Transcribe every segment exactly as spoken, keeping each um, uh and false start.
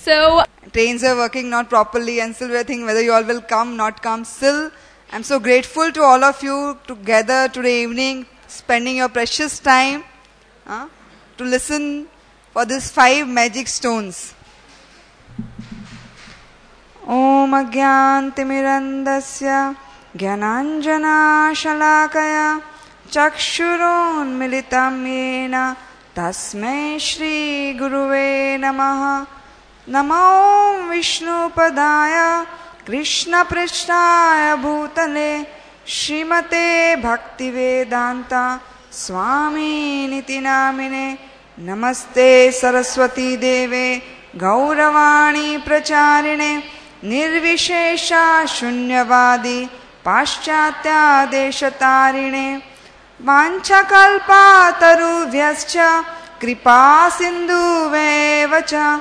So, trains are working not properly and still we're thinking whether you all will come, not come. Still, I'm so grateful to all of you together today evening, spending your precious time uh, to listen for these five magic stones. Om Agyantimirandasya Gyananjana Shalakaya Chakshurun Militam Yena Tasmai Shri Guruve Namaha Namo Vishnu Padaya Krishna Prishtaya Bhutale Srimate Bhaktivedanta Swami Niti Namine Namaste Saraswati Deve Gauravani Pracharine Nirvishesha Shunyavadi Paschatya Deshatarine Vanchakalpa Taruvyascha Kripa Sindhu Vevacha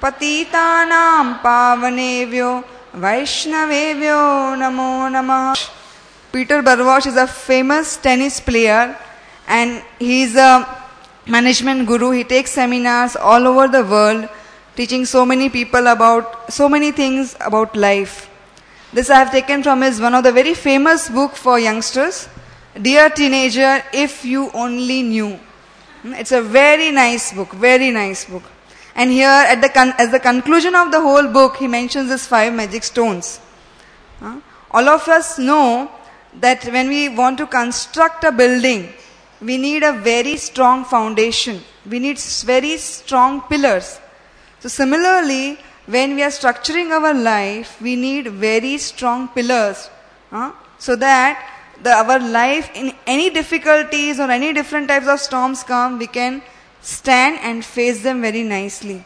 Patitanam Pavanevyo Vaishnavevyo Namo Namah. Peter Barwash is a famous tennis player and he is a management guru. He takes seminars all over the world, teaching so many people about so many things about life. This I have taken from his one of the very famous book for youngsters, Dear Teenager, If You Only Knew. It's a very nice book, very nice book. And here at the con- as the conclusion of the whole book, he mentions these five magic stones. Uh, all of us know that when we want to construct a building, we need a very strong foundation. We need very strong pillars. So similarly, when we are structuring our life, we need very strong pillars uh, so that the, our life, in any difficulties or any different types of storms come, we can stand and face them very nicely.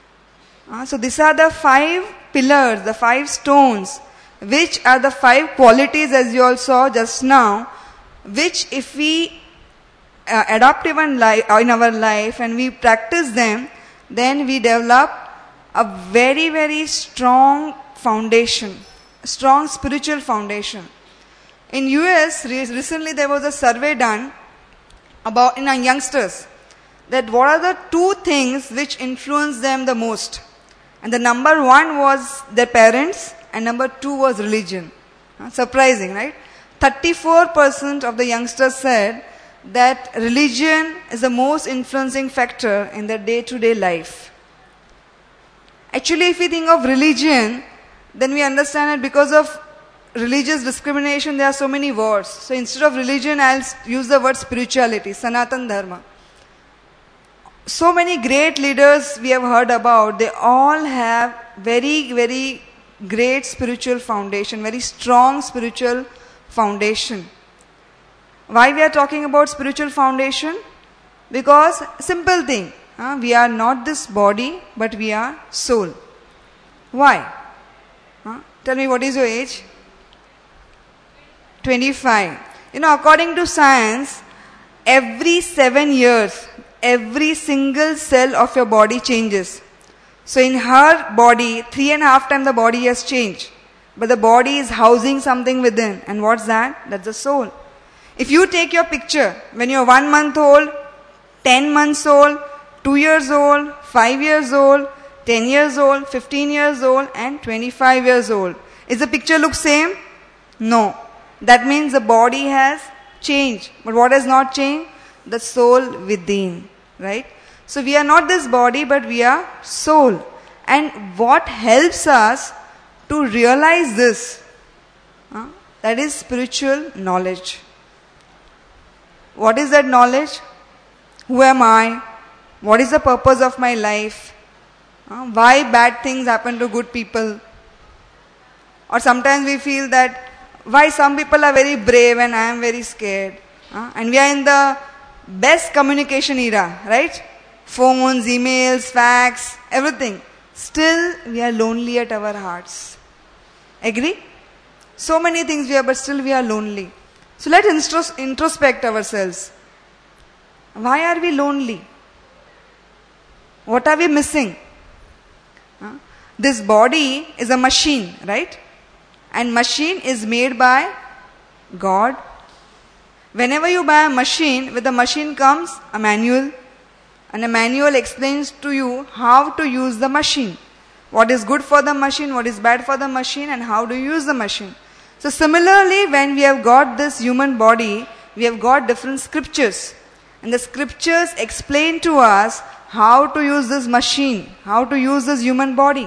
Uh, so these are the five pillars, the five stones, which are the five qualities, as you all saw just now, which if we uh, adopt even li- in our life and we practice them, then we develop a very, very strong foundation, strong spiritual foundation. In U S, re- recently there was a survey done about in our youngsters, that what are the two things which influence them the most. And the number one was their parents and number two was religion. Uh, surprising, right? thirty-four percent of the youngsters said that religion is the most influencing factor in their day-to-day life. Actually, if we think of religion, then we understand that because of religious discrimination, there are so many words. So instead of religion, I'll use the word spirituality, Sanatan Dharma. So many great leaders we have heard about, they all have very, very great spiritual foundation, very strong spiritual foundation. Why we are talking about spiritual foundation? Because, simple thing, uh, we are not this body, but we are soul. Why? Uh, tell me, what is your age? twenty-five. You know, according to science, every seven years, every single cell of your body changes. So in her body, three and a half times the body has changed. But the body is housing something within. And what's that? That's the soul. If you take your picture, when you're one month old, ten months old, two years old, five years old, ten years old, fifteen years old, and twenty-five years old. Is the picture look same? No. That means the body has changed. But what has not changed? The soul within. Right? So we are not this body, but we are soul. And what helps us to realize this? Uh, that is spiritual knowledge. What is that knowledge? Who am I? What is the purpose of my life? Uh, why bad things happen to good people? Or sometimes we feel that why some people are very brave and I am very scared. Uh, and we are in the best communication era, right? Phones, emails, fax, everything. Still, we are lonely at our hearts. Agree? So many things we are, but still we are lonely. So let's intros- introspect ourselves. Why are we lonely? What are we missing? Huh? This body is a machine, right? And machine is made by God. Whenever you buy a machine, with the machine comes a manual. And a manual explains to you how to use the machine. what is good for the machine, what is bad for the machine, and how to use the machine. So similarly, when we have got this human body, we have got different scriptures. And the scriptures explain to us how to use this machine, how to use this human body.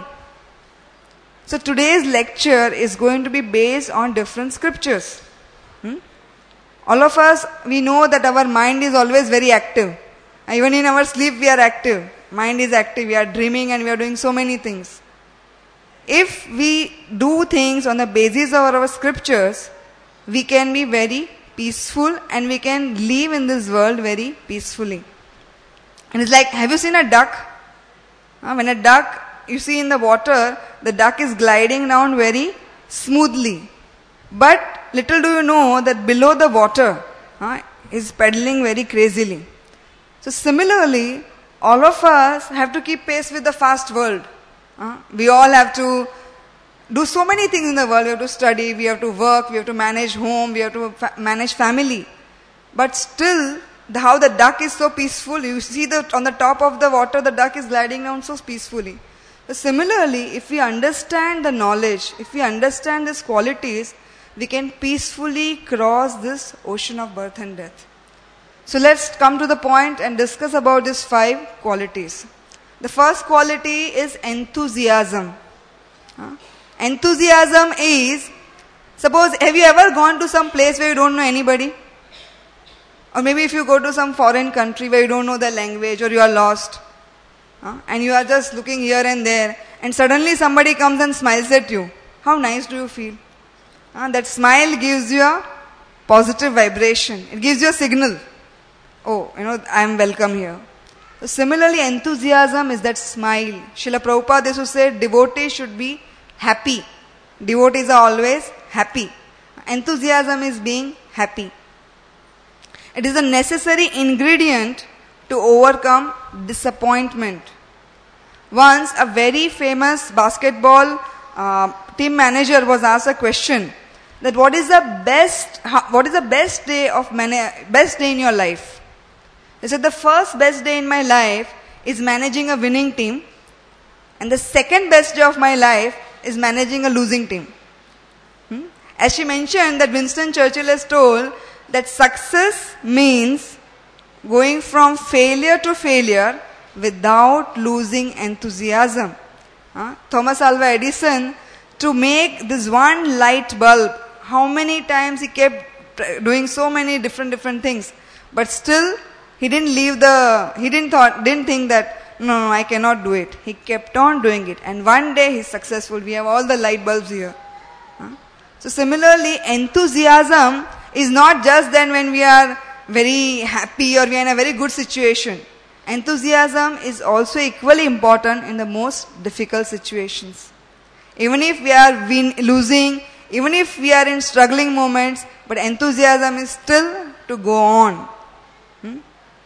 So today's lecture is going to be based on different scriptures. Hmm? All of us, we know that our mind is always very active. Even in our sleep we are active. Mind is active, we are dreaming and we are doing so many things. If we do things on the basis of our scriptures, we can be very peaceful and we can live in this world very peacefully. And it's like, have you seen a duck? Uh, when a duck, you see in the water, the duck is gliding down very smoothly. But little do you know that below the water, uh, is paddling very crazily. So similarly, all of us have to keep pace with the fast world. Uh, we all have to do so many things in the world. We have to study, we have to work, we have to manage home, we have to fa- manage family. But still, the, how the duck is so peaceful. You see that on the top of the water, the duck is gliding down so peacefully. So similarly, if we understand the knowledge, if we understand these qualities, we can peacefully cross this ocean of birth and death. So let's come to the point and discuss about these five qualities. The first quality is enthusiasm. Uh, enthusiasm is, suppose, have you ever gone to some place where you don't know anybody? Or maybe if you go to some foreign country where you don't know the language or you are lost. Uh, and you are just looking here and there and suddenly somebody comes and smiles at you. How nice do you feel? Uh, that smile gives you a positive vibration. It gives you a signal. Oh, you know, I am welcome here. So similarly, enthusiasm is that smile. Srila Prabhupada used to say, devotees should be happy. Devotees are always happy. Enthusiasm is being happy. It is a necessary ingredient to overcome disappointment. Once a very famous basketball uh, team manager was asked a question that what is the best, what is the best day of mana- best day in your life? They said the first best day in my life is managing a winning team, and the second best day of my life is managing a losing team. Hmm? As she mentioned that Winston Churchill has told that success means going from failure to failure without losing enthusiasm. Uh, Thomas Alva Edison, to make this one light bulb, how many times he kept doing so many different different things, but still he didn't leave the, he didn't thought, didn't think that, no, no, I cannot do it. He kept on doing it. And one day he's successful. We have all the light bulbs here. Huh? So similarly, enthusiasm is not just then when we are very happy or we are in a very good situation. Enthusiasm is also equally important in the most difficult situations. Even if we are win, losing, even if we are in struggling moments, but enthusiasm is still to go on. Hmm?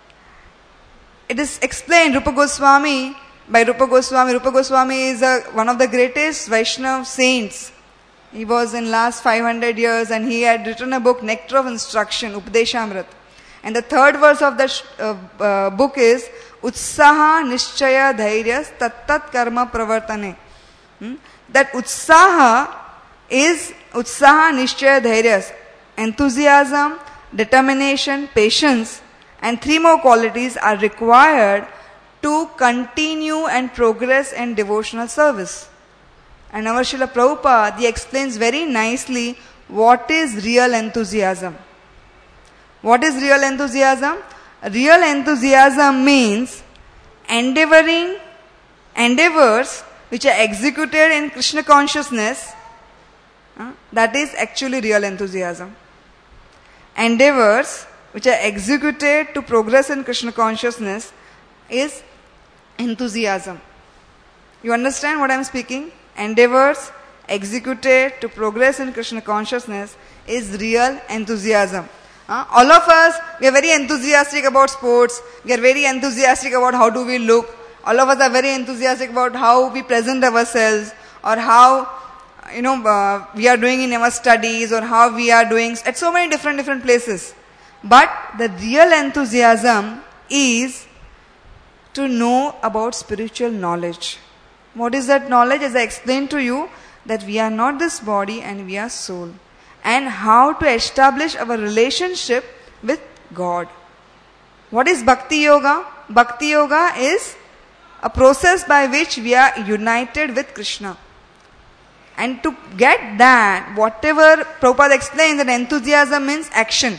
It is explained, Rupa Goswami, by Rupa Goswami. Rupa Goswami is a, one of the greatest Vaishnava saints. He was in last five hundred years and he had written a book, Nectar of Instruction, Upadeshamrit. And the third verse of the uh, uh, book is, Utsaha Nishchaya Dhairyas Tattat Karma Pravartane. Hmm? That Utsaha is Utsaha Nishchaya Dhairyas. Enthusiasm, determination, patience, and three more qualities are required to continue and progress in devotional service. And our Srila Prabhupada, he explains very nicely what is real enthusiasm. What is real enthusiasm? Real enthusiasm means endeavoring, endeavors which are executed in Krishna consciousness. Uh, that is actually real enthusiasm. Endeavors which are executed to progress in Krishna consciousness is enthusiasm. You understand what I am speaking? Endeavors executed to progress in Krishna consciousness is real enthusiasm. Uh, all of us, we are very enthusiastic about sports. We are very enthusiastic about how do we look. All of us are very enthusiastic about how we present ourselves or how, you know, uh, we are doing in our studies or how we are doing at so many different different places. But the real enthusiasm is to know about spiritual knowledge. What is that knowledge? As I explained to you, that we are not this body and we are soul. And how to establish our relationship with God. What is Bhakti Yoga? Bhakti Yoga is a process by which we are united with Krishna. And to get that, whatever Prabhupada explains, that enthusiasm means action.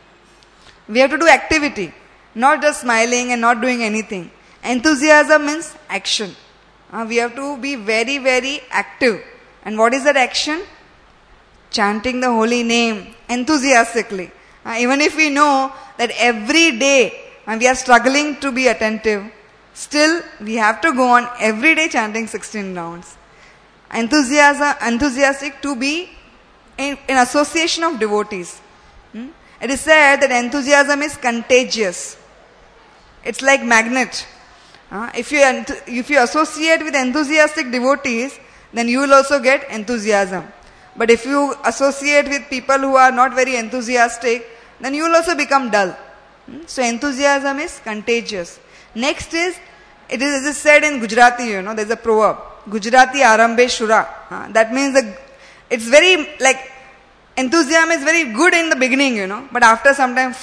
We have to do activity, not just smiling and not doing anything. Enthusiasm means action. Uh, we have to be very, very active. And what is that action? Chanting the holy name enthusiastically. Uh, even if we know that every day uh, we are struggling to be attentive, still we have to go on every day chanting sixteen rounds. Enthusiasm, enthusiastic to be in, in association of devotees. Hmm? It is said that enthusiasm is contagious. It's like magnet. Uh, if you if you associate with enthusiastic devotees, then you will also get enthusiasm. But if you associate with people who are not very enthusiastic, then you will also become dull. Hmm? So enthusiasm is contagious. Next is, it is, it is said in Gujarati, you know, there is a proverb, Gujarati Arambe Shura. Uh, that means the, it's very, like, enthusiasm is very good in the beginning, you know, but after some time,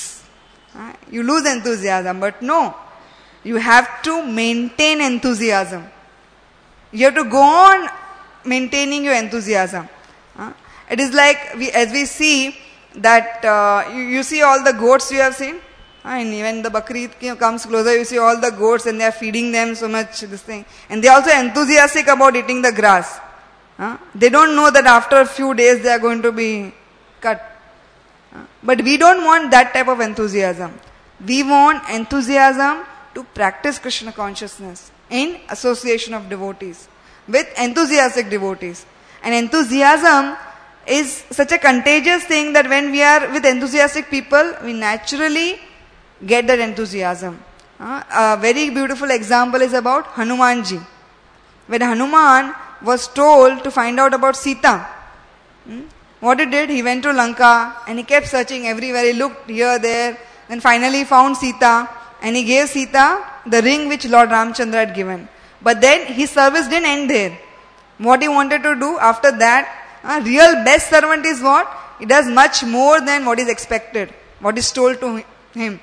uh, you lose enthusiasm. But no, you have to maintain enthusiasm. You have to go on maintaining your enthusiasm. Uh, it is like, we, as we see, that uh, you, you see all the goats you have seen? And when the Bakrid comes closer, you see all the goats and they are feeding them so much, this thing. And they are also enthusiastic about eating the grass. Huh? They don't know that after a few days they are going to be cut. Huh? But we don't want that type of enthusiasm. We want enthusiasm to practice Krishna consciousness in association of devotees, with enthusiastic devotees. And enthusiasm is such a contagious thing that when we are with enthusiastic people, we naturally get that enthusiasm. Uh, a very beautiful example is about Hanumanji. When Hanuman was told to find out about Sita, hmm, what he did, he went to Lanka and he kept searching everywhere. He looked here, there, then finally he found Sita and he gave Sita the ring which Lord Ramchandra had given. But then his service didn't end there. What he wanted to do after that, a real best servant is what? He does much more than what is expected, what is told to him.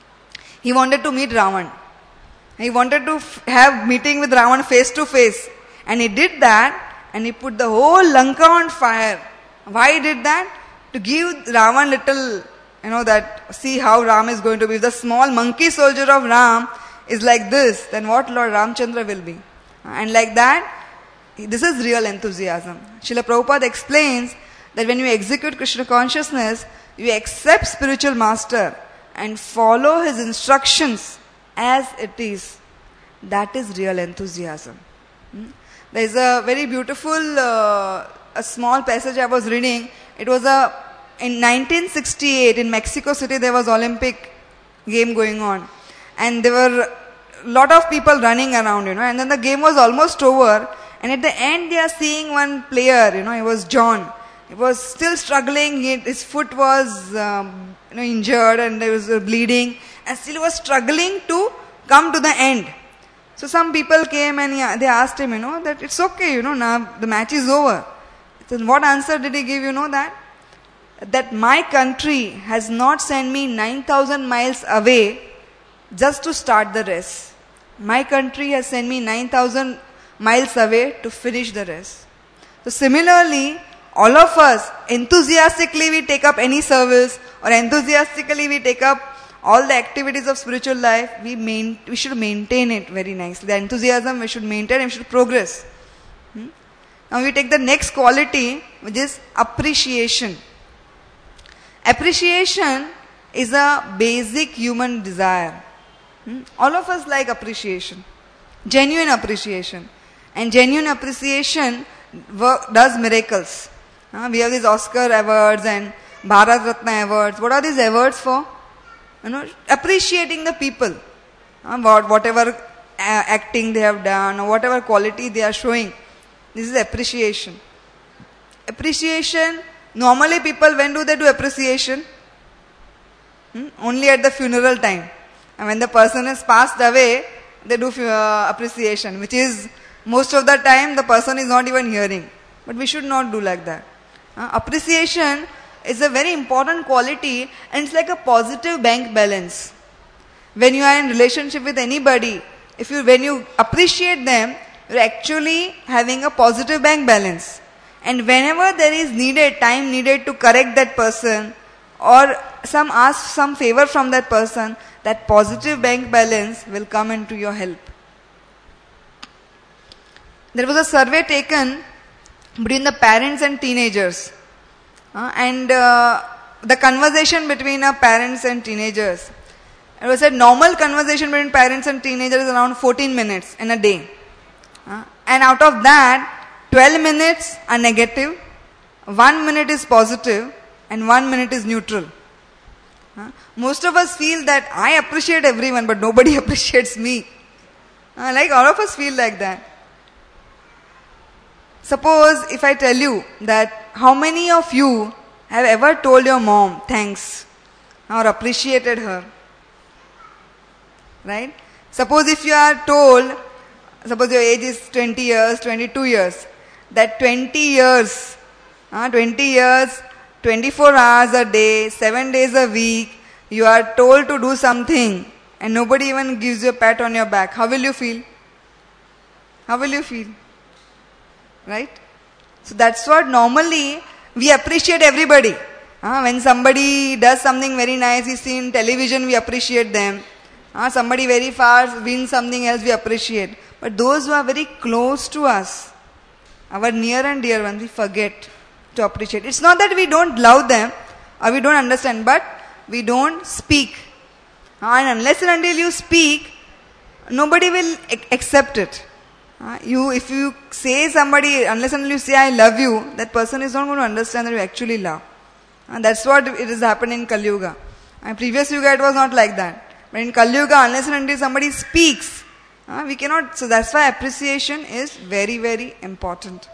He wanted to meet Ravan. He wanted to f- have meeting with Ravan face to face. And he did that and he put the whole Lanka on fire. Why he did that? To give Ravan little, you know, that see how Ram is going to be. If the small monkey soldier of Ram is like this, then what Lord Ramchandra will be. And like that, this is real enthusiasm. Srila Prabhupada explains that when you execute Krishna consciousness, you accept spiritual master and follow his instructions as it is. That is real enthusiasm. Hmm? There is a very beautiful, uh, a small passage I was reading. It was a, in nineteen sixty-eight in Mexico City there was Olympic game going on. And there were a lot of people running around, you know, and then the game was almost over. And at the end they are seeing one player, you know, it was John. He was still struggling, he, his foot was um, you know, injured and there was uh, bleeding. And still he was struggling to come to the end. So some people came and yeah, they asked him, you know, that it's okay, you know, now the match is over. So what answer did he give, you know that? That my country has not sent me nine thousand miles away just to start the race. My country has sent me nine thousand miles away to finish the race. So similarly, all of us, enthusiastically we take up any service or enthusiastically we take up all the activities of spiritual life, we main, we should maintain it very nicely. The enthusiasm we should maintain and we should progress. Hmm? Now we take the next quality, which is appreciation. Appreciation is a basic human desire. Hmm? All of us like appreciation. Genuine appreciation. And genuine appreciation work, does miracles. Uh, we have these Oscar awards and Bharat Ratna awards. What are these awards for? You know, appreciating the people. Uh, what, whatever uh, acting they have done or whatever quality they are showing. This is appreciation. Appreciation, normally people, when do they do appreciation? Hmm? Only at the funeral time. And when the person has passed away, they do uh, appreciation, which is Most of the time the person is not even hearing. But we should not do like that. Uh, appreciation is a very important quality, and it's like a positive bank balance. When you are in relationship with anybody, if you when you appreciate them, you're actually having a positive bank balance. And whenever there is needed, time needed to correct that person or some ask some favor from that person, that positive bank balance will come into your help. There was a survey taken between the parents and teenagers. Uh, and uh, the conversation between uh, parents and teenagers. It was a normal conversation between parents and teenagers is around fourteen minutes in a day. Uh, and out of that, twelve minutes are negative, one minute is positive, and one minute is neutral. Uh, most of us feel that I appreciate everyone, but nobody appreciates me. Uh, like all of us feel like that. Suppose if I tell you that how many of you have ever told your mom thanks or appreciated her? Right? Suppose if you are told, suppose your age is twenty years, twenty-two years, that twenty years, uh, twenty years, twenty-four hours a day, seven days a week, you are told to do something and nobody even gives you a pat on your back. How will you feel? How will you feel? Right? So that's what normally we appreciate everybody. Uh, when somebody does something very nice, we see in television, we appreciate them. Uh, somebody very far wins something else, we appreciate. But those who are very close to us, our near and dear ones, we forget to appreciate. It's not that we don't love them or we don't understand, but we don't speak. Uh, and unless and until you speak, nobody will ac- accept it. Uh, you, if you say somebody, unless until you say I love you, that person is not going to understand that you actually love. And that's what it has happened in Kali Yuga. And previous Yuga it was not like that. But in Kali Yuga, unless and until somebody speaks, uh, we cannot. So that's why appreciation is very, very important.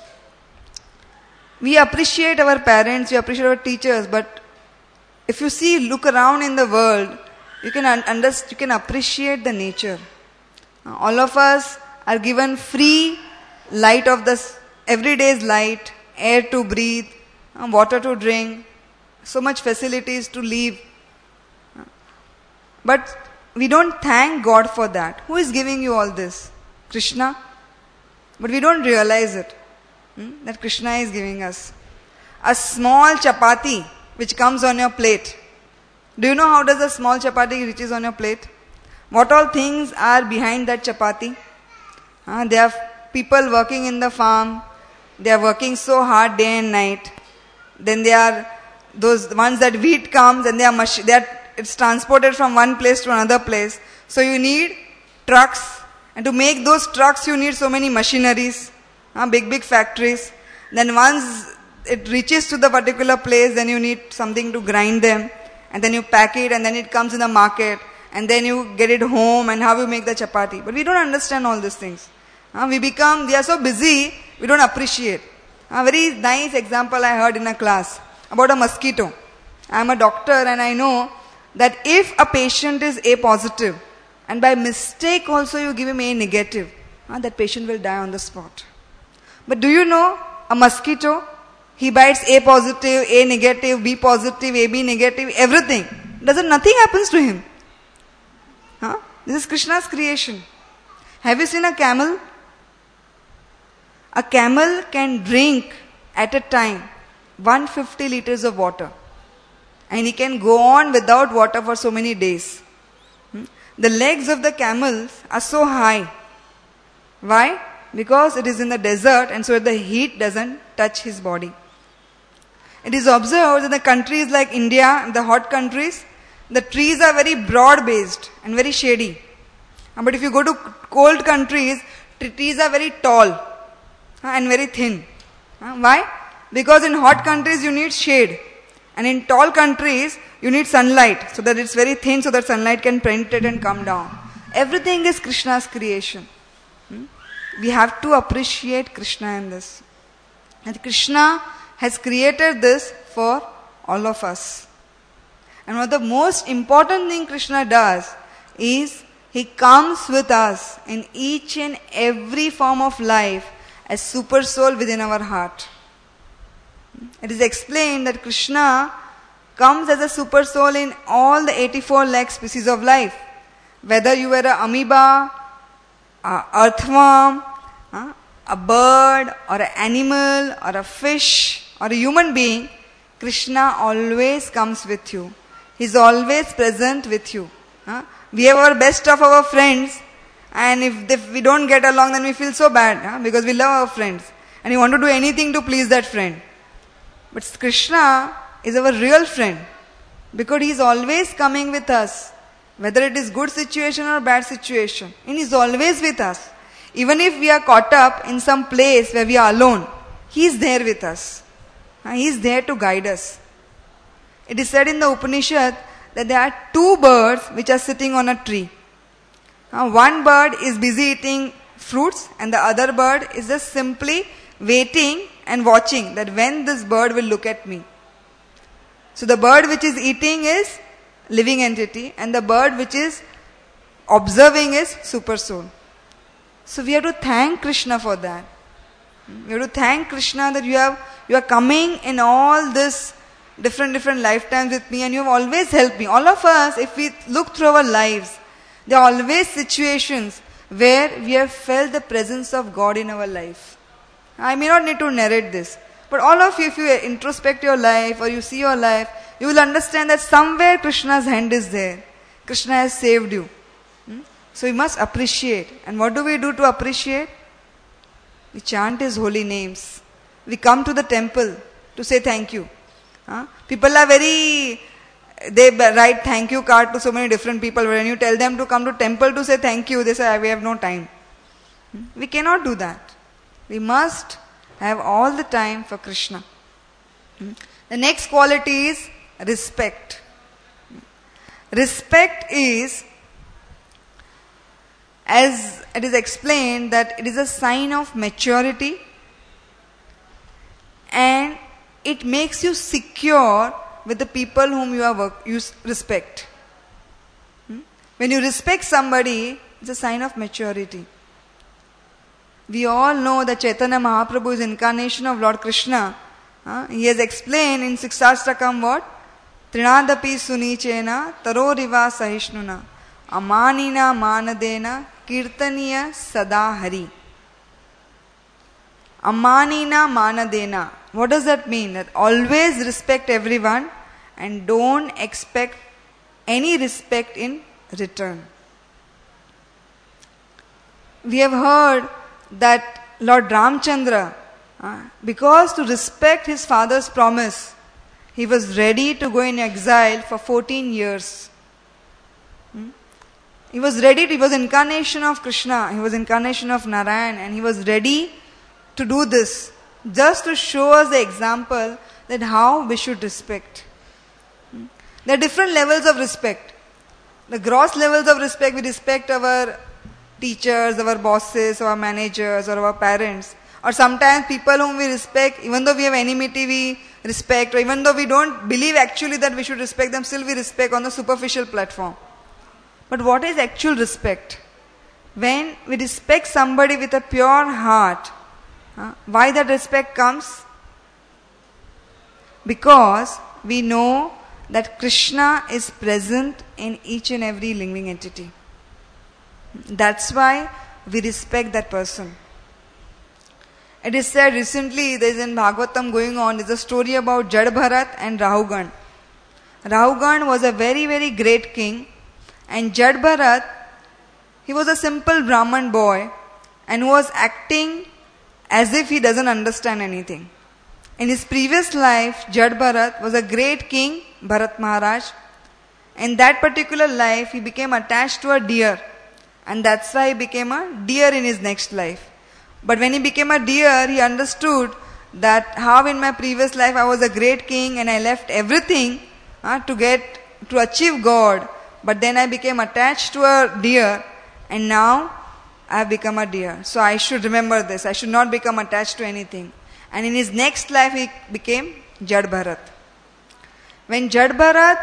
We appreciate our parents, we appreciate our teachers, but if you see, look around in the world, you can un- understand, you can appreciate the nature. Uh, all of us are given free light of the everyday's light, air to breathe, uh, water to drink, so much facilities to live. Uh, but we don't thank God for that. Who is giving you all this? Krishna. But we don't realize it. Hmm? That Krishna is giving us. A small chapati which comes on your plate. Do you know how does a small chapati reaches on your plate? What all things are behind that chapati? Uh, there are people working in the farm. They are working so hard day and night. Then there are those ones that wheat comes and they are, mach- they are it's transported from one place to another place. So you need trucks. And to make those trucks you need so many machineries. Uh, big, big factories. Then once it reaches to the particular place, then you need something to grind them. And then you pack it and then it comes in the market. And then you get it home and how you make the chapati. But we don't understand all these things. Uh, we become, we are so busy, we don't appreciate. A very nice example I heard in a class about a mosquito. I am a doctor and I know that if a patient is A positive and by mistake also you give him A negative, uh, that patient will die on the spot. But do you know a mosquito, he bites A positive, A negative, B positive, A B negative, everything. Doesn't nothing happens to him. Huh? This is Krishna's creation. Have you seen a camel? A camel can drink at a time one hundred fifty liters of water. And he can go on without water for so many days. Hmm? The legs of the camels are so high. Why? Because it is in the desert and so the heat doesn't touch his body. It is observed that the countries like India, the hot countries, the trees are very broad based and very shady. But if you go to cold countries, the trees are very tall and very thin. Why? Because in hot countries you need shade. And in tall countries you need sunlight. So that it's very thin so that sunlight can penetrate and come down. Everything is Krishna's creation. We have to appreciate Krishna in this. And Krishna has created this for all of us. And one of the most important thing Krishna does is He comes with us in each and every form of life as super soul within our heart. It is explained that Krishna comes as a super soul in all the eighty-four lakh species of life. Whether you were an amoeba, an earthworm, a bird, or an animal, or a fish, or a human being, Krishna always comes with you. He is always present with you. We have our best of our friends, and if, if we don't get along, then we feel so bad, because we love our friends, and we want to do anything to please that friend. But Krishna is our real friend, because he is always coming with us, whether it is good situation or bad situation, and he is always with us. Even if we are caught up in some place where we are alone, he is there with us. He is there to guide us. It is said in the Upanishad that there are two birds which are sitting on a tree. One bird is busy eating fruits, and the other bird is just simply waiting and watching that when this bird will look at me. So the bird which is eating is living entity, and the bird which is observing is super soul. So we have to thank Krishna for that. We have to thank Krishna that you have you are coming in all this different different lifetimes with me, and you have always helped me. All of us, if we look through our lives, there are always situations where we have felt the presence of God in our life. I may not need to narrate this, but all of you, if you introspect your life or you see your life, you will understand that somewhere Krishna's hand is there. Krishna has saved you. Hmm? So we must appreciate. And what do we do to appreciate? We chant His holy names. We come to the temple to say thank you. Huh? People are very, they write thank you card to so many different people. When you tell them to come to temple to say thank you, they say we have no time. Hmm? We cannot do that. We must have all the time for Krishna. Hmm? The next quality is respect. Respect is, as it is explained, that it is a sign of maturity, and it makes you secure with the people whom you are work, you respect. Hmm? When you respect somebody, it's a sign of maturity. We all know that Chaitanya Mahaprabhu is incarnation of Lord Krishna. Uh, he has explained in Siksashtakam what? Trinadapi sunichena taroriva sahishnuna amanina manadena kirtaniya sada hari. Amanina manadena. What does that mean? That always respect everyone and don't expect any respect in return. We have heard that Lord Ramchandra, uh, because to respect his father's promise, he was ready to go in exile for fourteen years. Hmm? He was ready, to, he was incarnation of Krishna, he was incarnation of Narayan, and he was ready to do this, just to show us the example that how we should respect. Hmm? There are different levels of respect. The gross levels of respect, we respect our teachers, our bosses, our managers, or our parents. Or sometimes people whom we respect, even though we have enmity, we respect, or even though we don't believe actually that we should respect them, still we respect on the superficial platform. But what is actual respect? When we respect somebody with a pure heart, uh, why that respect comes? Because we know that Krishna is present in each and every living entity. That's why we respect that person. It is said recently, there is in Bhagavatam going on, there is a story about Jad Bharat and Rahugan. Rahugan was a very, very great king, and Jad Bharat, he was a simple Brahman boy and was acting as if he doesn't understand anything. In his previous life, Jad Bharat was a great king, Bharat Maharaj. In that particular life, he became attached to a deer, and that's why he became a deer in his next life. But when he became a deer, he understood that how in my previous life I was a great king and I left everything uh, to get to achieve God. But then I became attached to a deer, and now I have become a deer. So I should remember this. I should not become attached to anything. And in his next life he became Jad Bharat. When Jad Bharat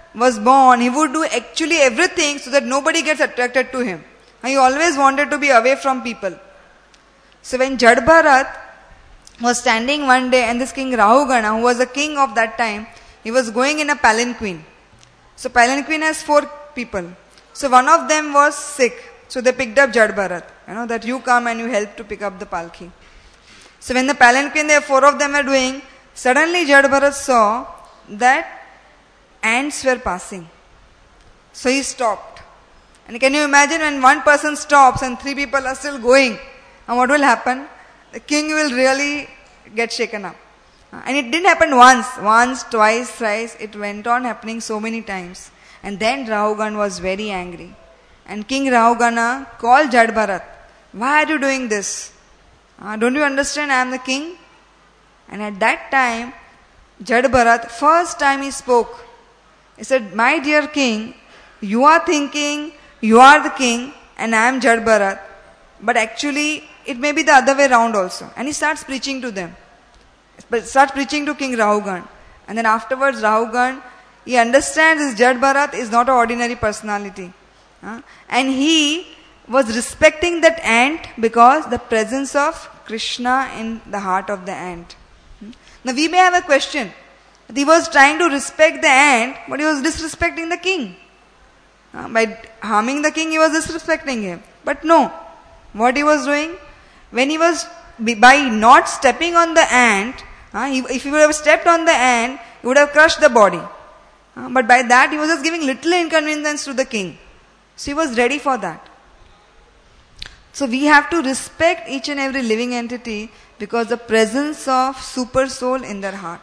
was born, he would do actually everything so that nobody gets attracted to him. He always wanted to be away from people. So when Jad Bharat was standing one day, and this king Rahugana, who was the king of that time, he was going in a palanquin. So palanquin has four people. So one of them was sick. So they picked up Jad Bharat. You know, that you come and you help to pick up the palki. So when the palanquin, there four of them were doing, suddenly Jad Bharat saw that ants were passing. So he stopped. And can you imagine when one person stops and three people are still going? And what will happen? The king will really get shaken up. And it didn't happen once, once, twice, thrice. It went on happening so many times. And then Rahugana was very angry. And King Rahugana called Jad Bharat. Why are you doing this? Uh, don't you understand I am the king? And at that time, Jad Bharat, first time he spoke, he said, my dear king, you are thinking you are the king and I am Jad Bharat. But actually, it may be the other way around also. And he starts preaching to them. But starts preaching to King Rahugana. And then afterwards, Rahugana, he understands this Jad Bharat is not an ordinary personality. Uh, and he was respecting that ant because the presence of Krishna in the heart of the ant. Hmm? Now we may have a question. He was trying to respect the ant, but he was disrespecting the king. Uh, by harming the king, he was disrespecting him. But no. What he was doing? When he was, by not stepping on the ant, uh, he, if he would have stepped on the ant, he would have crushed the body. Uh, but by that, he was just giving little inconvenience to the king. So he was ready for that. So we have to respect each and every living entity because the presence of super soul in their heart.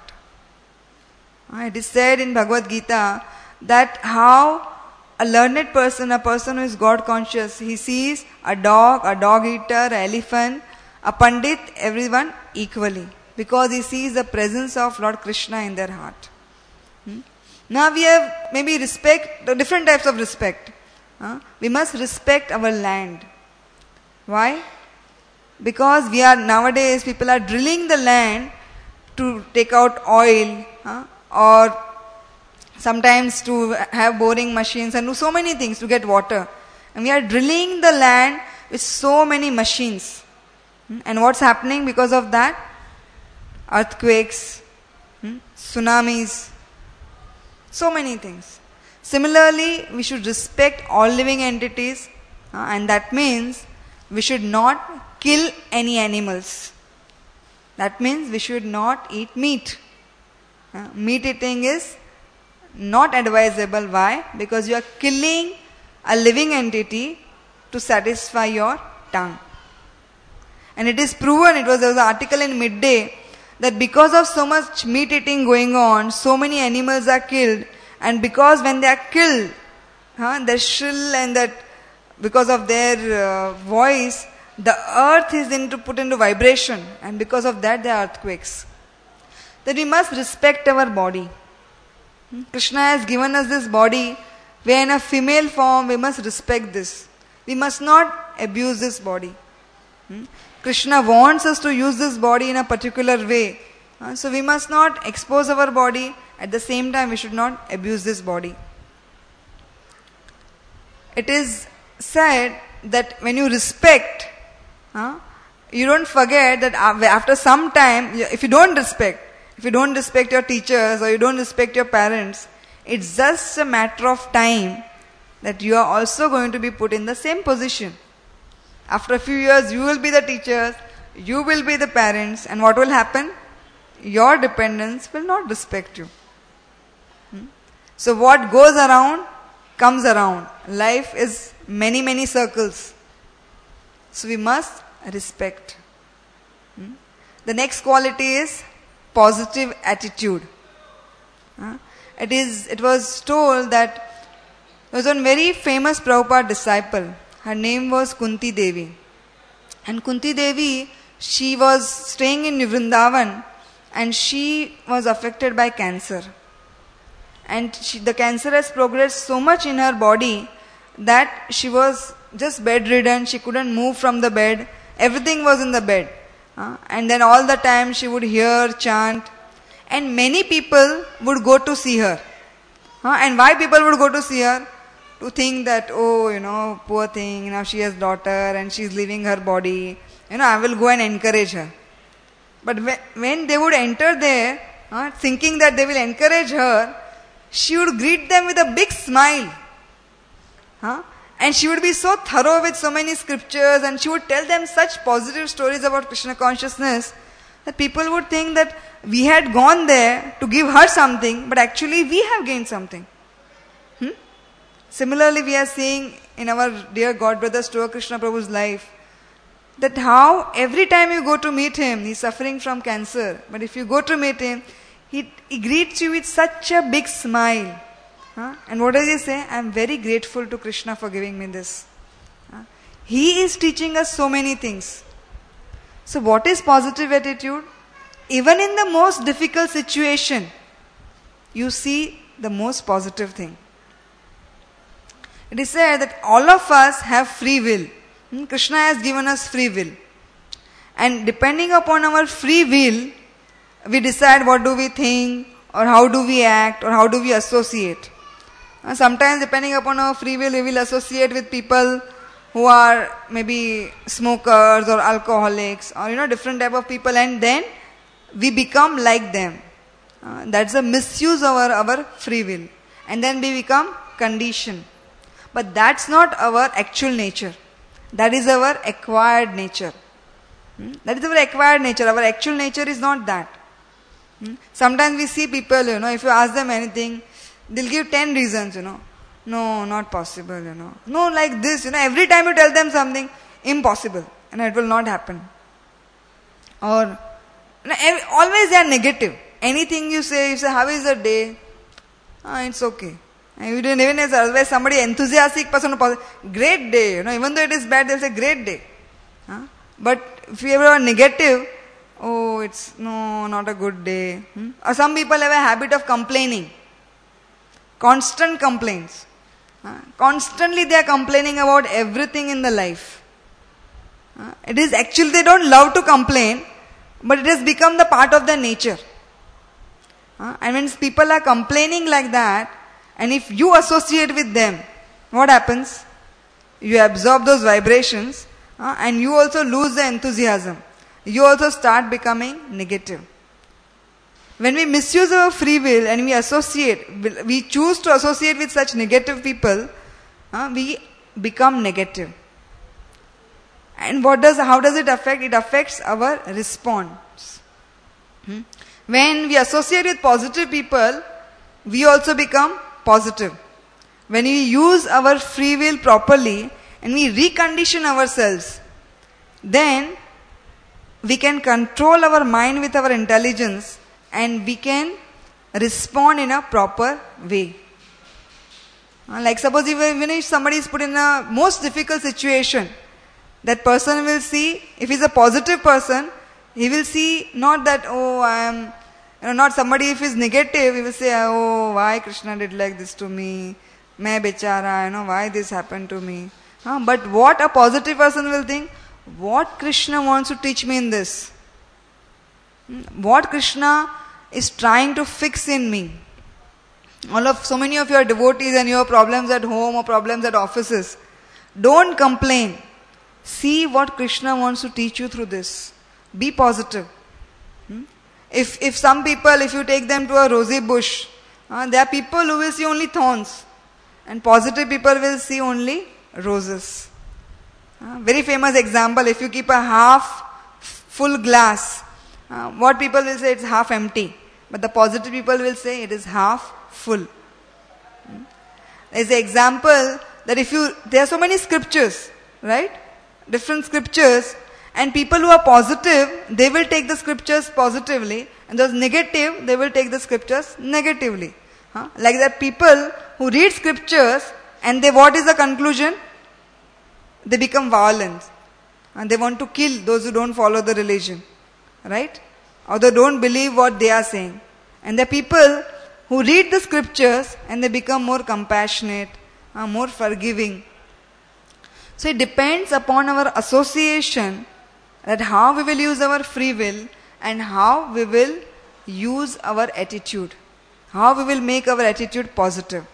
Uh, it is said in Bhagavad Gita that how a learned person, a person who is God conscious, he sees a dog, a dog eater, an elephant, a pandit, everyone equally. Because he sees the presence of Lord Krishna in their heart. Hmm? Now we have maybe respect, different types of respect. Uh, we must respect our land. Why? Because we are nowadays, people are drilling the land to take out oil uh, or sometimes to have boring machines and do so many things to get water. And we are drilling the land with so many machines. Hmm? And what's happening because of that? Earthquakes, hmm? tsunamis, so many things. Similarly, we should respect all living entities, uh, and that means we should not kill any animals. That means we should not eat meat. Uh, meat eating is not advisable. Why? Because you are killing a living entity to satisfy your tongue. And it is proven, it was, there was an article in Midday, that because of so much meat eating going on, so many animals are killed. And because when they are killed, huh, their shrill and that, because of their uh, voice, the earth is into, put into vibration. And because of that, there are earthquakes. That we must respect our body. Hmm? Krishna has given us this body. We are in a female form. We must respect this. We must not abuse this body. Hmm? Krishna wants us to use this body in a particular way. Uh, so we must not expose our body. At the same time, we should not abuse this body. It is said that when you respect, uh, you don't forget that after some time, if you don't respect, if you don't respect your teachers or you don't respect your parents, it's just a matter of time that you are also going to be put in the same position. After a few years, you will be the teachers, you will be the parents, and what will happen? Your dependents will not respect you. Hmm? So what goes around, comes around. Life is many, many circles. So we must respect. Hmm? The next quality is positive attitude. Uh, it is. It was told that there was one very famous Prabhupada disciple. Her name was Kunti Devi. And Kunti Devi, she was staying in Vrindavan and she was affected by cancer. And she, the cancer has progressed so much in her body that she was just bedridden. She couldn't move from the bed. Everything was in the bed. Uh, and then all the time she would hear, chant. And many people would go to see her. Huh? And why people would go to see her? To think that, oh, you know, poor thing, now she has daughter and she's leaving her body. You know, I will go and encourage her. But when they would enter there, uh, thinking that they will encourage her, she would greet them with a big smile. Huh? And she would be so thorough with so many scriptures, and she would tell them such positive stories about Krishna consciousness that people would think that we had gone there to give her something, but actually we have gained something. Hmm? Similarly, we are seeing in our dear God brother Stoa Krishna Prabhu's life that how every time you go to meet him, he's suffering from cancer, but if you go to meet him, he, he greets you with such a big smile. Huh? And what does he say? I am very grateful to Krishna for giving me this. Huh? He is teaching us so many things. So what is positive attitude? Even in the most difficult situation, you see the most positive thing. It is said that all of us have free will. Hmm? Krishna has given us free will. And depending upon our free will, we decide what do we think, or how do we act, or how do we associate. Uh, sometimes depending upon our free will, we will associate with people who are maybe smokers or alcoholics, or you know, different type of people, and then we become like them. Uh, that's a misuse of our, our free will. And then we become conditioned. But that's not our actual nature. That is our acquired nature. Hmm? That is our acquired nature. Our actual nature is not that. Hmm? Sometimes we see people, you know, if you ask them anything, they'll give ten reasons, you know. No, not possible, you know. No, like this, you know, every time you tell them something, impossible. And it will not happen. Or, you know, every, always they are negative. Anything you say, you say, how is the day? Ah, it's okay. And you didn't even say, otherwise somebody enthusiastic person, great day, you know, even though it is bad, they'll say, great day. Huh? But if you ever are negative, oh, it's, no, not a good day. Hmm? Or some people have a habit of complaining. Constant complaints. Uh, constantly they are complaining about everything in the life. Uh, it is actually they don't love to complain, but it has become the part of their nature. Uh, and when people are complaining like that, and if you associate with them, what happens? You absorb those vibrations, uh, and you also lose the enthusiasm. You also start becoming negative. When we misuse our free will and we associate, we choose to associate with such negative people, uh, we become negative. And what does, how does it affect? It affects our response. Hmm? When we associate with positive people, we also become positive. When we use our free will properly and we recondition ourselves, then we can control our mind with our intelligence, and we can respond in a proper way. Uh, like suppose even if somebody is put in a most difficult situation, that person will see, if he's a positive person, he will see not that, oh, I am, you know, not somebody, if he's negative, he will say, oh, why Krishna did like this to me? Main bechara, you know, why this happened to me? Uh, but what a positive person will think, what Krishna wants to teach me in this? What Krishna is trying to fix in me. All of so many of your devotees and your problems at home or problems at offices, don't complain. See what Krishna wants to teach you through this. Be positive. Hmm? If if some people, if you take them to a rosy bush, uh, there are people who will see only thorns, and positive people will see only roses. Uh, very famous example, if you keep a half full glass, uh, what people will say, it's half empty. But the positive people will say it is half full. Hmm? There's an example that if you, there are so many scriptures, right? Different scriptures, and people who are positive, they will take the scriptures positively, and those negative, they will take the scriptures negatively. Huh? Like that people who read scriptures, and they, what is the conclusion? They become violent. And they want to kill those who don't follow the religion. Right? Or they don't believe what they are saying. And the people who read the scriptures and they become more compassionate, uh, more forgiving. So it depends upon our association, that how we will use our free will and how we will use our attitude. How we will make our attitude positive.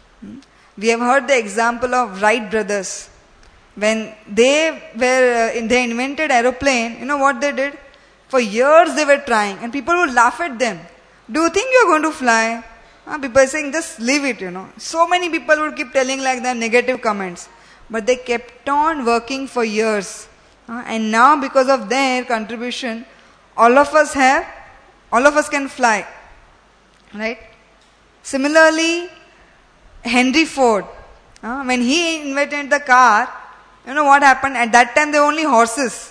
We have heard the example of Wright brothers. When they were, uh, they invented aeroplane, you know what they did? For years they were trying, and people would laugh at them. Do you think you are going to fly? Uh, people are saying, just leave it, you know. So many people would keep telling like that negative comments. But they kept on working for years. Uh, and now because of their contribution, all of us have, all of us can fly. Right? Similarly, Henry Ford, uh, when he invented the car, you know what happened? At that time there were only horses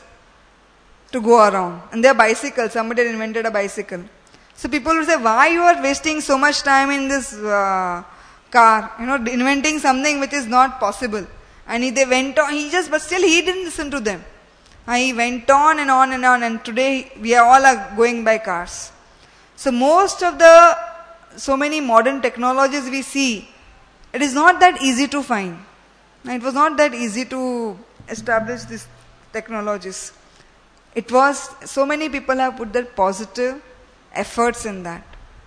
to go around. And there are bicycles. Somebody had invented a bicycle. So people would say, why you are wasting so much time in this uh, car? You know, inventing something which is not possible. And he, they went on, he just, but still he didn't listen to them. And he went on and on and on, and today we are all are going by cars. So most of the, so many modern technologies we see, it is not that easy to find. It was not that easy to establish these technologies. It was, so many people have put their positive efforts in that.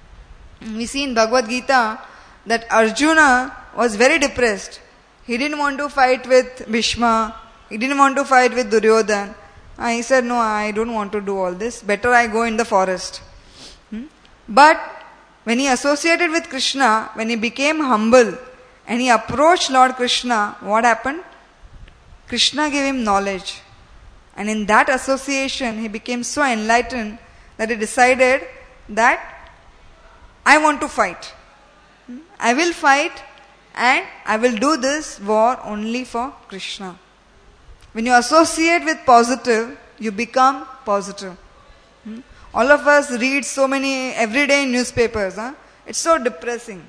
We see in Bhagavad Gita that Arjuna was very depressed. He didn't want to fight with Bhishma. He didn't want to fight with Duryodhana. And he said, no, I don't want to do all this. Better I go in the forest. Hmm? But when he associated with Krishna, when he became humble and he approached Lord Krishna, what happened? Krishna gave him knowledge. And in that association, he became so enlightened that he decided that I want to fight. I will fight and I will do this war only for Krishna. When you associate with positive, you become positive. Hmm? All of us read so many everyday newspapers. Huh? It's so depressing.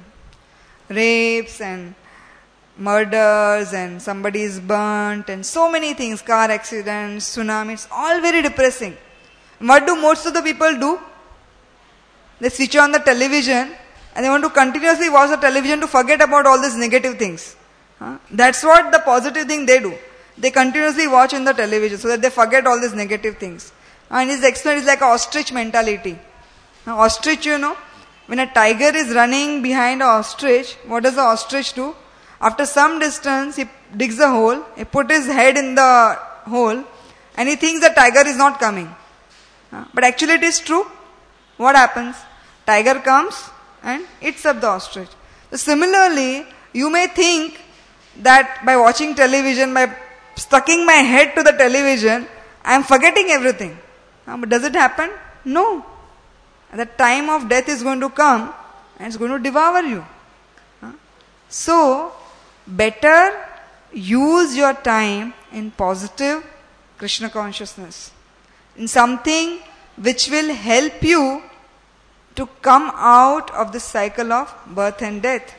Rapes and murders and somebody is burnt and so many things. Car accidents, tsunamis. It's all very depressing. What do most of the people do? They switch on the television and they want to continuously watch the television to forget about all these negative things. Huh? That's what the positive thing they do. They continuously watch in the television so that they forget all these negative things. And his experience is like an ostrich mentality. Now, ostrich, you know, when a tiger is running behind an ostrich, what does the ostrich do? After some distance, he digs a hole, he puts his head in the hole, and he thinks the tiger is not coming. But actually it is true. What happens? Tiger comes and eats up the ostrich. So similarly, you may think that by watching television, by stucking my head to the television, I am forgetting everything. Uh, but does it happen? No. The time of death is going to come and it's going to devour you. Uh, so, better use your time in positive Krishna consciousness. In something which will help you to come out of the cycle of birth and death.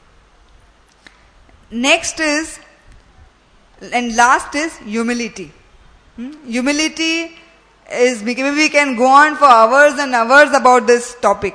Next is, and last is humility. Hmm? Humility is, maybe we can go on for hours and hours about this topic.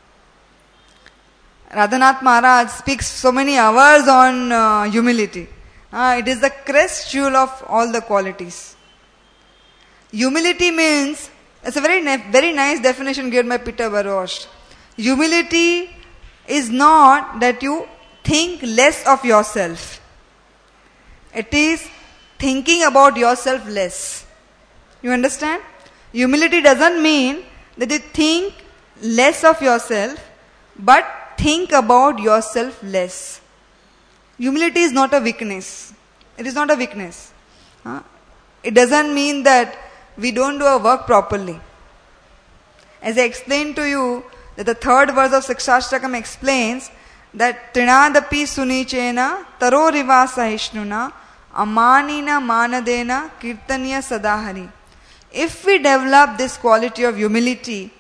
Radhanath Maharaj speaks so many hours on uh, humility. Uh, it is the crest jewel of all the qualities. Humility means, it's a very very nice definition given by Peter Burrows. Humility is not that you think less of yourself. It is thinking about yourself less. You understand? Humility doesn't mean that you think less of yourself, but think about yourself less. Humility is not a weakness. It is not a weakness. Huh? It doesn't mean that we don't do our work properly. As I explained to you, that the third verse of Sikshashtakam explains that Trinadapi Sunichena Taro Riva Sahishnuna Amanina Manadena Kirtaniya Sadahari. If we develop this quality of humility,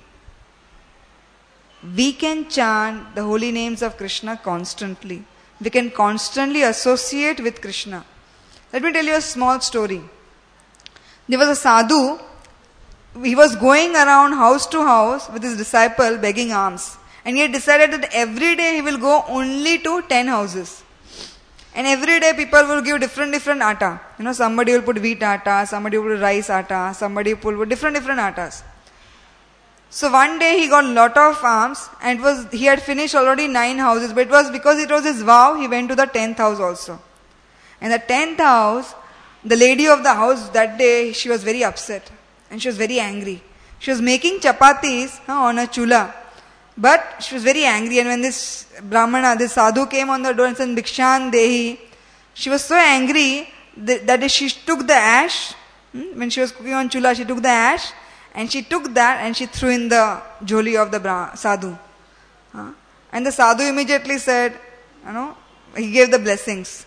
we can chant the holy names of Krishna constantly. We can constantly associate with Krishna. Let me tell you a small story. There was a sadhu, he was going around house to house with his disciple begging alms. And he had decided that every day he will go only to ten houses. And every day people will give different different atta. You know, somebody will put wheat atta, somebody will put rice atta, somebody will put different different attas. So one day he got a lot of alms, and it was he had finished already nine houses, but it was because it was his vow, he went to the tenth house also. And the tenth house, the lady of the house that day, she was very upset and she was very angry. She was making chapatis huh, on a chula, but she was very angry. And when this Brahmana, this sadhu came on the door and said, Bhikshan Dehi, she was so angry that, that she took the ash, hmm, when she was cooking on chula, she took the ash, and she took that and she threw in the jholi of the bra- sadhu. Huh? And the sadhu immediately said, you know, he gave the blessings.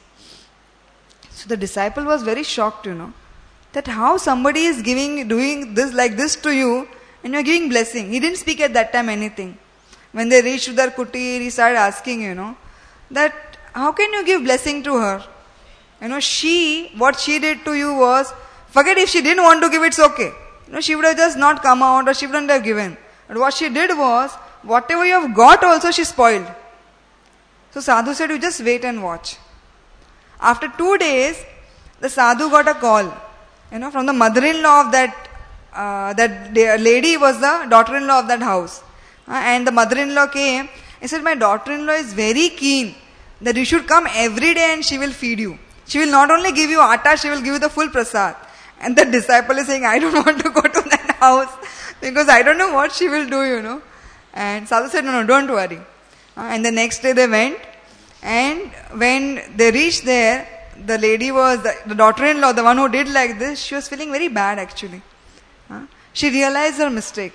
So the disciple was very shocked, you know, that how somebody is giving, doing this like this to you and you are giving blessing. He didn't speak at that time anything. When they reached to their kutir, he started asking, you know, that how can you give blessing to her? You know, she, what she did to you was, forget if she didn't want to give, it's okay. You know, she would have just not come out or she wouldn't have given. But what she did was, whatever you have got also she spoiled. So sadhu said, you just wait and watch. After two days, the sadhu got a call, you know, from the mother-in-law of that, uh, that lady was the daughter-in-law of that house. Uh, and the mother-in-law came, he said, my daughter-in-law is very keen that you should come every day and she will feed you. She will not only give you atta, she will give you the full prasad. And the disciple is saying, I don't want to go to that house because I don't know what she will do, you know. And sadhu said, no, no, don't worry. Uh, and the next day they went. And when they reached there, the lady was, the, the daughter-in-law, the one who did like this, she was feeling very bad actually. Uh, she realized her mistake.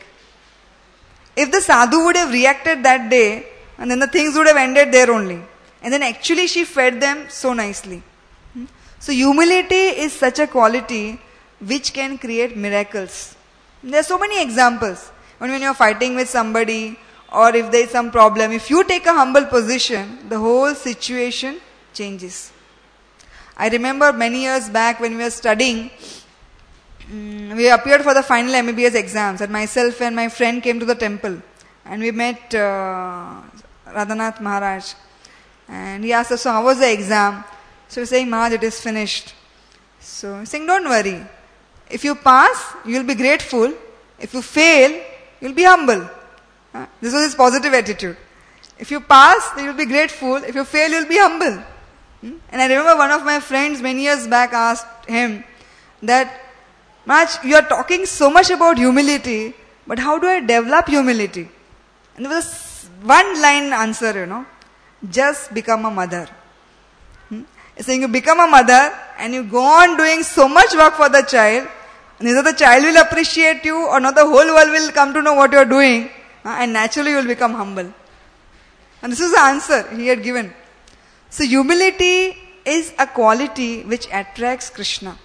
If the sadhu would have reacted that day, and then the things would have ended there only. And then actually she fed them so nicely. Hmm? So humility is such a quality which can create miracles. There are so many examples. When, when you are fighting with somebody, or if there is some problem, if you take a humble position, the whole situation changes. I remember many years back when we were studying, um, we appeared for the final M B B S exams, and myself and my friend came to the temple, and we met uh, Radhanath Maharaj, and he asked us, so how was the exam? So we were saying, Maharaj, it is finished. So he's saying, don't worry. If you pass, you will be grateful. If you fail, you will be humble. Uh, this was his positive attitude. If you pass, you will be grateful. If you fail, you will be humble. Hmm? And I remember one of my friends many years back asked him that, Maharaj, you are talking so much about humility, but how do I develop humility? And there was one line answer, you know, just become a mother. Hmm? He's saying you become a mother and you go on doing so much work for the child, neither the child will appreciate you or not the whole world will come to know what you are doing, uh, and naturally you will become humble. And this is the answer he had given. So humility is a quality which attracts Krishna.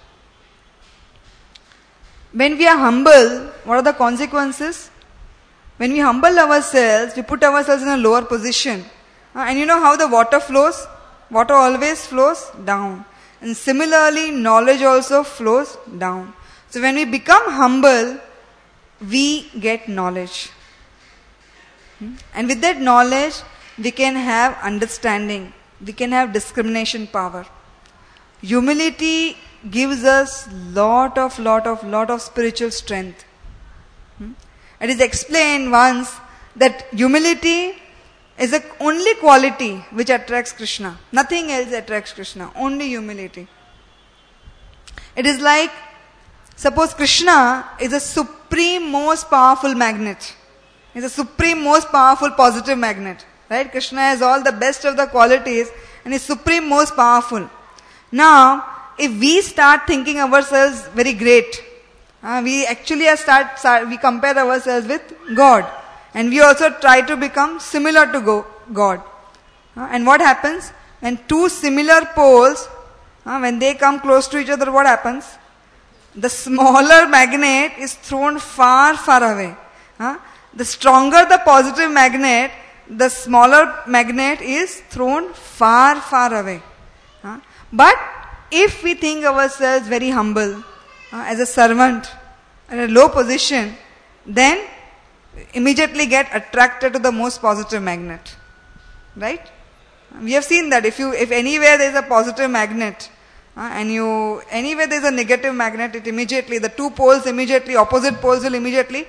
When we are humble, what are the consequences? When we humble ourselves, we put ourselves in a lower position. Uh, and you know how the water flows? Water always flows down. And similarly, knowledge also flows down. So when we become humble, we get knowledge. Hmm? And with that knowledge, we can have understanding. We can have discrimination power. Humility gives us lot of, lot of, lot of spiritual strength. Hmm? It is explained once that humility is the only quality which attracts Krishna. Nothing else attracts Krishna. Only humility. It is like, suppose Krishna is a supreme most powerful magnet. He is a supreme most powerful positive magnet. Right? Krishna has all the best of the qualities and is supreme most powerful. Now, if we start thinking ourselves very great, uh, we actually start, start, we compare ourselves with God. And we also try to become similar to go, God. Uh, and what happens? When two similar poles, uh, when they come close to each other, what happens? The smaller magnet is thrown far, far away. Uh, the stronger the positive magnet, the smaller magnet is thrown far, far away. Uh, but if we think ourselves very humble, uh, as a servant, at a low position, then immediately get attracted to the most positive magnet. Right? We have seen that if you, if anywhere there is a positive magnet, uh, and you, anywhere there is a negative magnet, it immediately, the two poles immediately, opposite poles will immediately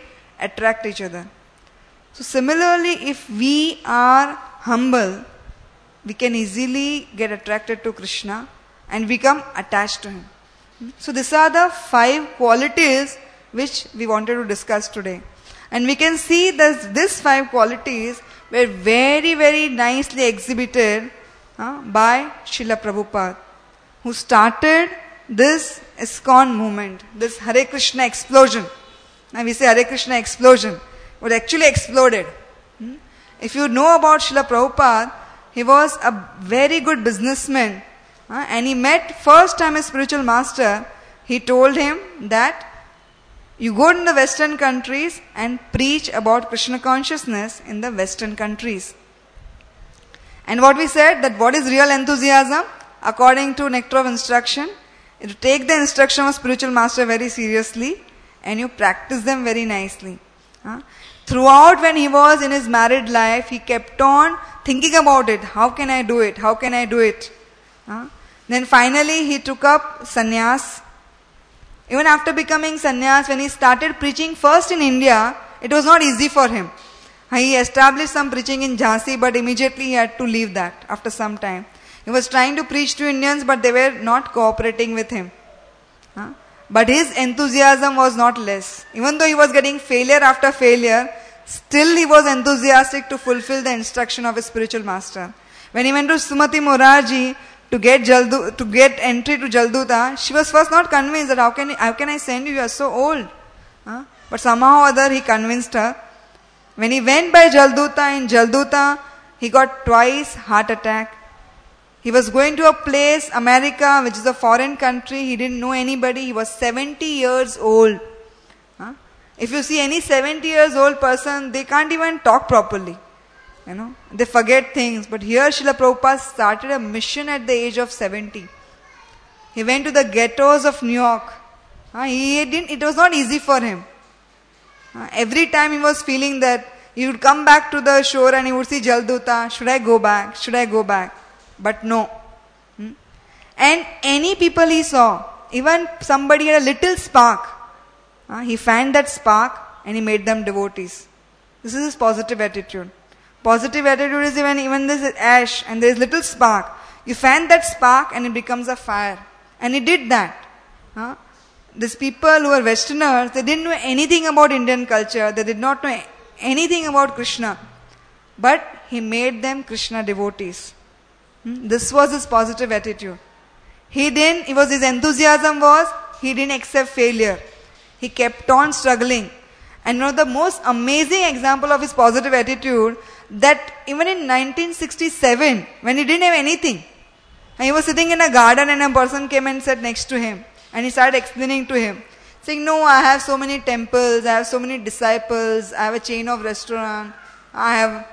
attract each other. So similarly, if we are humble, we can easily get attracted to Krishna and become attached to Him. So these are the five qualities which we wanted to discuss today. And we can see that these five qualities were very, very nicely exhibited uh, by Srila Prabhupada, who started this ISKCON movement, this Hare Krishna explosion. Now we say Hare Krishna explosion, but actually exploded. Hmm? If you know about Srila Prabhupada, he was a very good businessman, uh, and he met first time his spiritual master. He told him that you go in the Western countries and preach about Krishna consciousness in the Western countries. And what we said, that what is real enthusiasm? According to Nectar of Instruction, you take the instruction of spiritual master very seriously and you practice them very nicely. Uh, throughout when he was in his married life, he kept on thinking about it. How can I do it? How can I do it? Uh, then finally he took up sannyas. Even after becoming sannyas, when he started preaching first in India, it was not easy for him. He established some preaching in Jhansi, but immediately he had to leave that after some time. He was trying to preach to Indians, but they were not cooperating with him. Huh? But his enthusiasm was not less. Even though he was getting failure after failure, still he was enthusiastic to fulfill the instruction of his spiritual master. When he went to Sumati Morarji to get Jaldu, to get entry to Jalduta, she was first not convinced that how can, how can I send you, you are so old. Huh? But somehow or other he convinced her. When he went by Jalduta, in Jalduta, he got twice heart attack. He was going to a place, America, which is a foreign country. He didn't know anybody. He was seventy years old. Huh? If you see any seventy years old person, they can't even talk properly. You know, they forget things. But here Srila Prabhupada started a mission at the age of seventy. He went to the ghettos of New York. Uh, he didn't, it was not easy for him. Uh, every time he was feeling that he would come back to the shore and he would see Jalduta. Should I go back? Should I go back? But no. Hmm? And any people he saw, even somebody had a little spark, uh, he fanned that spark and he made them devotees. This is his positive attitude. Positive attitude is even, even this is ash and there is little spark. You fan that spark and it becomes a fire. And he did that. Uh, these people who were Westerners, they didn't know anything about Indian culture. They did not know anything about Krishna. But he made them Krishna devotees. Hmm? This was his positive attitude. He didn't, it was his enthusiasm was, he didn't accept failure. He kept on struggling. And one of the most amazing example of his positive attitude, that even in nineteen sixty-seven, when he didn't have anything, and he was sitting in a garden and a person came and sat next to him. And he started explaining to him, saying, no, I have so many temples, I have so many disciples, I have a chain of restaurants, I have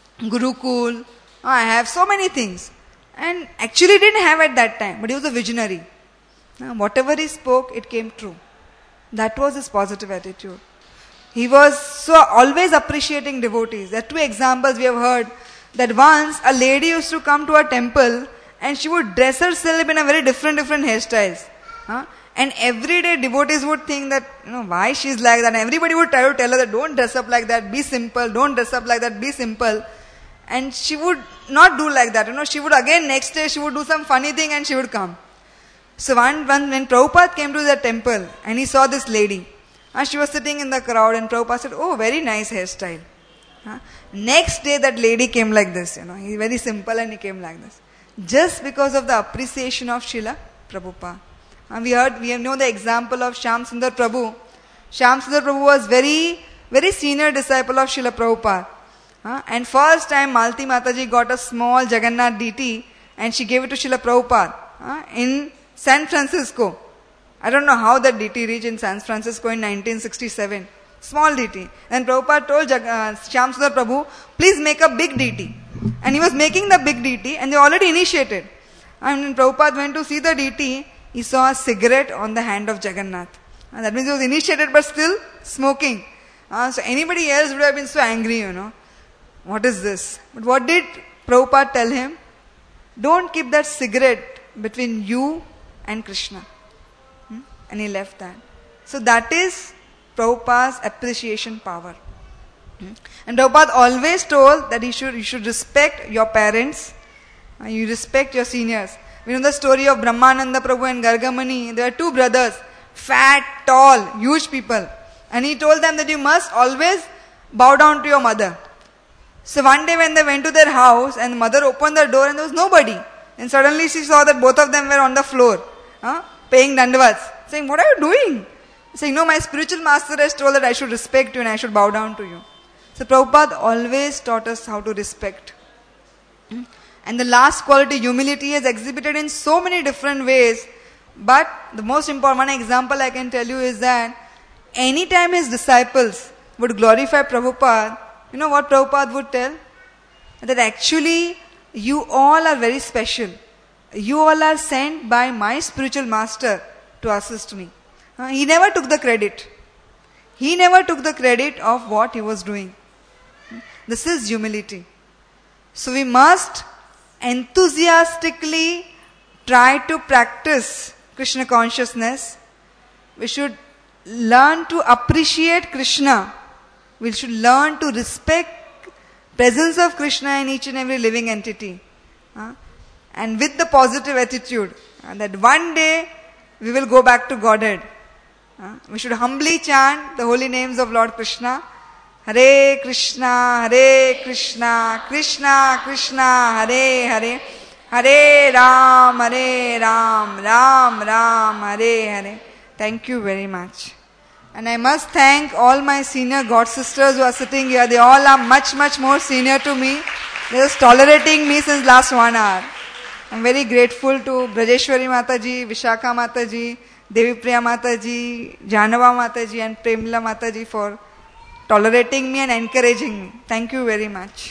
Gurukul, I have so many things. And actually didn't have at that time, but he was a visionary. Now, whatever he spoke, it came true. That was his positive attitude. He was so always appreciating devotees. There are two examples we have heard, that once a lady used to come to a temple and she would dress herself in a very different, different hairstyles. Huh? And every day devotees would think that, you know, why she's like that. And everybody would try to tell her that don't dress up like that, be simple, don't dress up like that, be simple. And she would not do like that. You know, she would again next day she would do some funny thing and she would come. So one, one when Prabhupada came to the temple and he saw this lady, and she was sitting in the crowd and Prabhupada said, oh, very nice hairstyle. Huh? Next day that lady came like this, you know, he's very simple and he came like this. Just because of the appreciation of Srila Prabhupada. And we heard, we know the example of Shyam Sundar Prabhu. Shyam Sundar Prabhu was very, very senior disciple of Srila Prabhupada. Uh, and first time Malti Mataji got a small Jagannath D T and she gave it to Srila Prabhupada uh, in San Francisco. I don't know how that D T reached in San Francisco in nineteen sixty-seven. Small D T. And Prabhupada told Jag- uh, Shyam Sundar Prabhu, please make a big D T. And he was making the big D T and they already initiated. And when Prabhupada went to see the D T, he saw a cigarette on the hand of Jagannath. And that means he was initiated but still smoking. Uh, so anybody else would have been so angry, you know. What is this? But what did Prabhupada tell him? Don't keep that cigarette between you and Krishna. Hmm? And he left that. So that is Prabhupada's appreciation power. And Prabhupada always told that you should, you should respect your parents, uh, you respect your seniors. We know the story of Brahmananda Prabhu and Gargamani. There are two brothers, fat, tall, huge people. And he told them that you must always bow down to your mother. So one day when they went to their house and the mother opened the door and there was nobody. And suddenly she saw that both of them were on the floor, uh, paying dandavats, saying, what are you doing? Saying, no, my spiritual master has told that I should respect you and I should bow down to you. So Prabhupada always taught us how to respect. And the last quality, humility, is exhibited in so many different ways. But the most important example I can tell you is that anytime his disciples would glorify Prabhupada, you know what Prabhupada would tell? That actually you all are very special. You all are sent by my spiritual master to assist me. Uh, he never took the credit. He never took the credit of what he was doing. This is humility. So we must enthusiastically try to practice Krishna consciousness. We should learn to appreciate Krishna. We should learn to respect presence of Krishna in each and every living entity. Uh, and with the positive attitude uh, that one day we will go back to Godhead. Uh, we should humbly chant the holy names of Lord Krishna. Hare Krishna, Hare Krishna, Krishna Krishna, Hare Hare, Hare Ram, Hare Ram, Ram Ram, Hare Hare. Thank you very much. And I must thank all my senior God sisters who are sitting here. They all are much, much more senior to me. They are tolerating me since last one hour. I'm very grateful to Brajeshwari Mataji, Vishakha Mataji, Devi Priya Mataji, Janava Mataji and Premila Mataji for tolerating me and encouraging me. Thank you very much.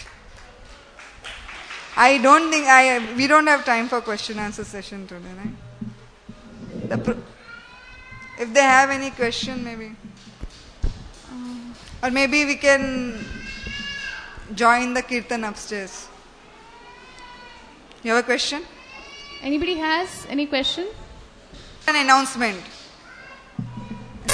I don't think I we don't have time for question answer session today, right? The pr- if they have any question, maybe, um, or maybe we can join the kirtan upstairs. You have a question? Anybody has any question? An announcement.